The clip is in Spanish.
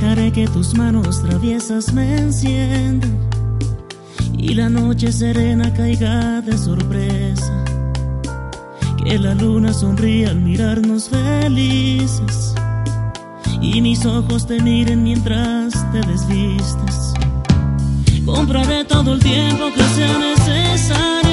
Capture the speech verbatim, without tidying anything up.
Dejaré que tus manos traviesas me enciendan y la noche serena caiga de sorpresa. Que la luna sonríe al mirarnos felices y mis ojos te miren mientras te desvistes. Compraré todo el tiempo que sea necesario